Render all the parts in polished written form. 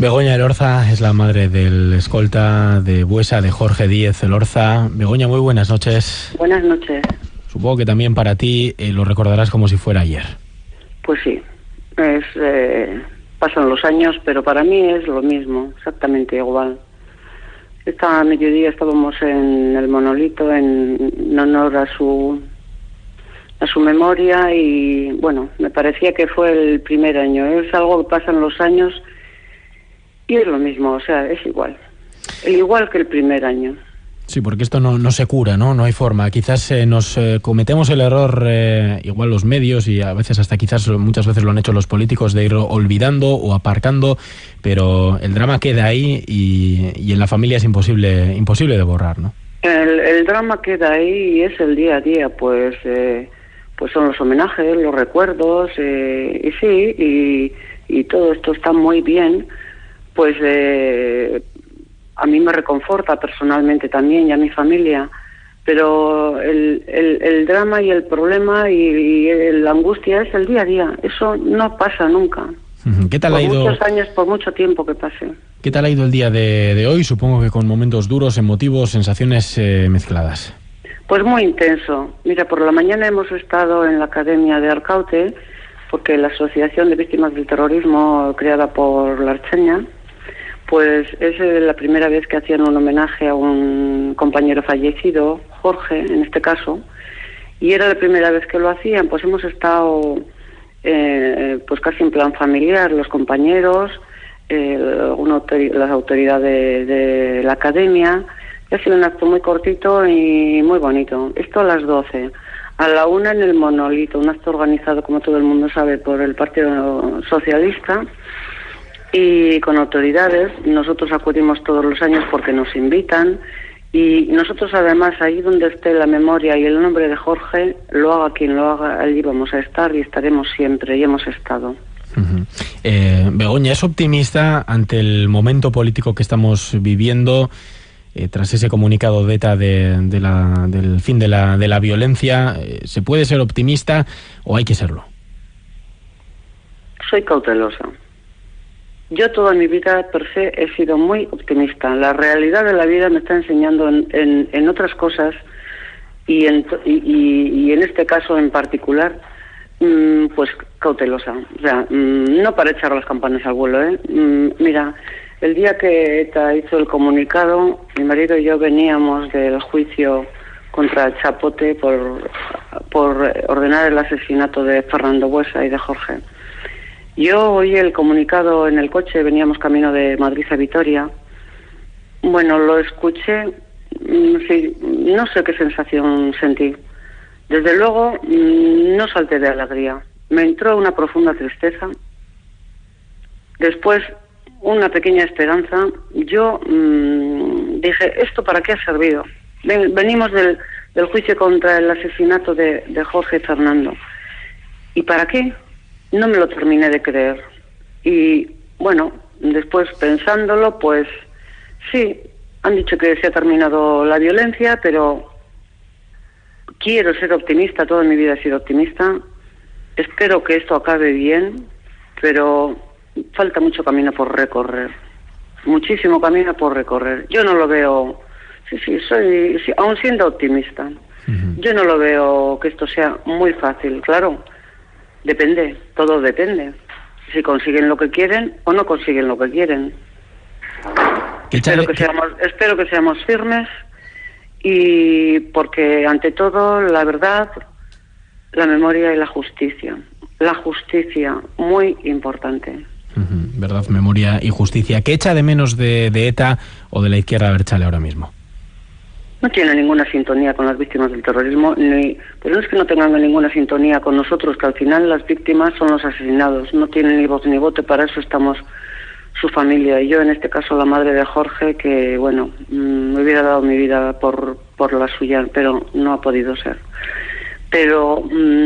Begoña Elorza es la madre del escolta de Buesa, de Jorge Díez Elorza. Begoña, muy buenas noches. Buenas noches. Supongo que también para ti lo recordarás como si fuera ayer. Pues sí, pasan los años, pero para mí es lo mismo, exactamente igual. Esta mediodía estábamos en el monolito en honor a su memoria y, bueno, me parecía que fue el primer año. Es algo que pasan los años y es lo mismo, o sea, es igual. Igual que el primer año. Sí, porque esto no se cura, ¿no? No hay forma. Quizás nos cometemos el error, igual los medios y a veces hasta quizás muchas veces lo han hecho los políticos, de ir olvidando o aparcando, pero el drama queda ahí y en la familia es imposible de borrar, ¿no? El drama queda ahí y es el día a día, pues son los homenajes, los recuerdos, y sí, y todo esto está muy bien, pues a mí me reconforta personalmente también y a mi familia, pero el drama y el problema y la angustia es el día a día, eso no pasa nunca. ¿Qué tal ha ido? Por muchos años, por mucho tiempo que pase. ¿Qué tal ha ido el día de hoy? Supongo que con momentos duros, emotivos, sensaciones mezcladas. Pues muy intenso. Mira, por la mañana hemos estado en la Academia de Arcaute, porque la Asociación de Víctimas del Terrorismo, creada por la Ertzaintza, pues es la primera vez que hacían un homenaje a un compañero fallecido, Jorge, en este caso, y era la primera vez que lo hacían. Pues hemos estado pues casi en plan familiar, los compañeros, las autoridades de la Academia. Ha sido un acto muy cortito y muy bonito. Esto a las 12. A la 1 en el monolito, un acto organizado, como todo el mundo sabe, por el Partido Socialista y con autoridades. Nosotros acudimos todos los años porque nos invitan y nosotros además ahí donde esté la memoria y el nombre de Jorge, lo haga quien lo haga, allí vamos a estar y estaremos siempre y hemos estado. Begoña, ¿es optimista ante el momento político que estamos viviendo? Tras ese comunicado de ETA del fin de la violencia, ¿se puede ser optimista o hay que serlo? Soy cautelosa. Yo toda mi vida, per se, he sido muy optimista. La realidad de la vida me está enseñando en otras cosas y en este caso en particular, pues cautelosa. O sea, no para echar las campanas al vuelo, ¿eh? Mira, el día que ETA hizo el comunicado, mi marido y yo veníamos del juicio contra Chapote por ordenar el asesinato de Fernando Buesa y de Jorge. Yo oí el comunicado en el coche, veníamos camino de Madrid a Vitoria. Bueno, lo escuché, sí, no sé qué sensación sentí. Desde luego, no salté de alegría. Me entró una profunda tristeza. Después, una pequeña esperanza. Yo dije, ¿esto para qué ha servido? Venimos del juicio contra el asesinato de Jorge y Fernando. ¿Y para qué? No me lo terminé de creer. Y bueno, después pensándolo, pues sí, han dicho que se ha terminado la violencia, pero quiero ser optimista, toda mi vida he sido optimista. Espero que esto acabe bien, pero falta mucho camino por recorrer. Muchísimo camino por recorrer. Yo no lo veo, aún siendo optimista, yo no lo veo que esto sea muy fácil, claro. Depende, todo depende. Si consiguen lo que quieren o no consiguen lo que quieren. Espero que seamos firmes y porque ante todo la verdad, la memoria y la justicia. La justicia, muy importante. Verdad, memoria y justicia. ¿Qué echa de menos de ETA o de la izquierda abertzale ahora mismo? No tiene ninguna sintonía con las víctimas del terrorismo, pero no es que no tengan ninguna sintonía con nosotros, que al final las víctimas son los asesinados. No tienen ni voz ni voto, para eso estamos su familia. Y yo, en este caso, la madre de Jorge, que, bueno, me hubiera dado mi vida por la suya, pero no ha podido ser. Pero,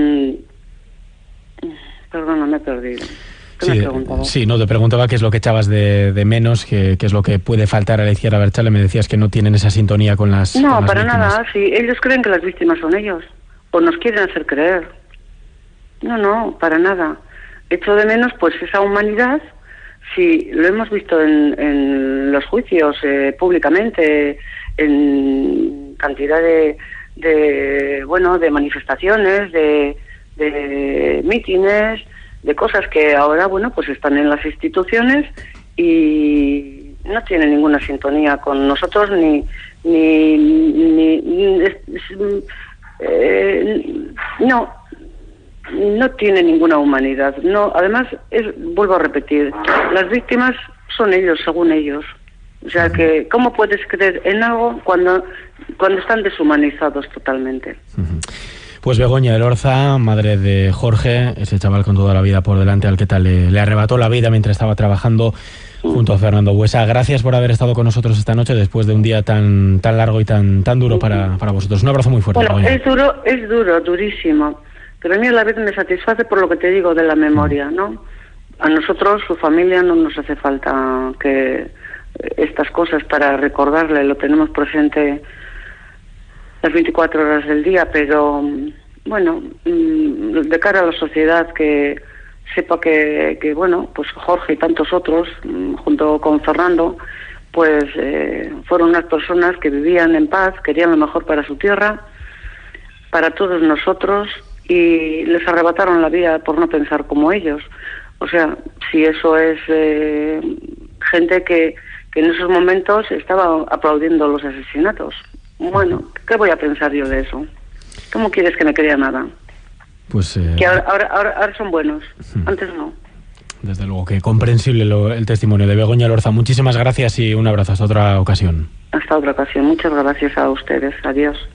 perdona, me he perdido. Sí, no, te preguntaba qué es lo que echabas de menos, qué es lo que puede faltar a la izquierda abertzale. Me decías que no tienen esa sintonía con las No, con las para víctimas. nada, sí. Ellos creen que las víctimas son ellos, o nos quieren hacer creer. No, para nada. Echo de menos, pues, esa humanidad, Sí, lo hemos visto en los juicios públicamente, en cantidad de manifestaciones, de mítines, de cosas que ahora, pues están en las instituciones y no tienen ninguna sintonía con nosotros no tiene ninguna humanidad. No, además, vuelvo a repetir, las víctimas son ellos, según ellos. O sea que, ¿cómo puedes creer en algo cuando están deshumanizados totalmente? Pues Begoña Elorza, madre de Jorge, ese chaval con toda la vida por delante al que tal le arrebató la vida mientras estaba trabajando junto a Fernando Buesa. Gracias por haber estado con nosotros esta noche después de un día tan largo y tan duro para vosotros. Un abrazo muy fuerte. Bueno, Begoña. es duro, durísimo. Pero a mí a la vez me satisface por lo que te digo de la memoria, ¿no? A nosotros, su familia, no nos hace falta que estas cosas para recordarle, lo tenemos presente las 24 horas del día, pero de cara a la sociedad que sepa que pues Jorge y tantos otros, junto con Fernando, pues fueron unas personas que vivían en paz, querían lo mejor para su tierra, para todos nosotros, y les arrebataron la vida por no pensar como ellos. O sea, si eso es gente que en esos momentos estaba aplaudiendo los asesinatos. Bueno, ¿qué voy a pensar yo de eso? ¿Cómo quieres que me crea nada? Pues que ahora son buenos, antes no. Desde luego que comprensible el testimonio de Begoña Elorza. Muchísimas gracias y un abrazo. Hasta otra ocasión. Hasta otra ocasión. Muchas gracias a ustedes. Adiós.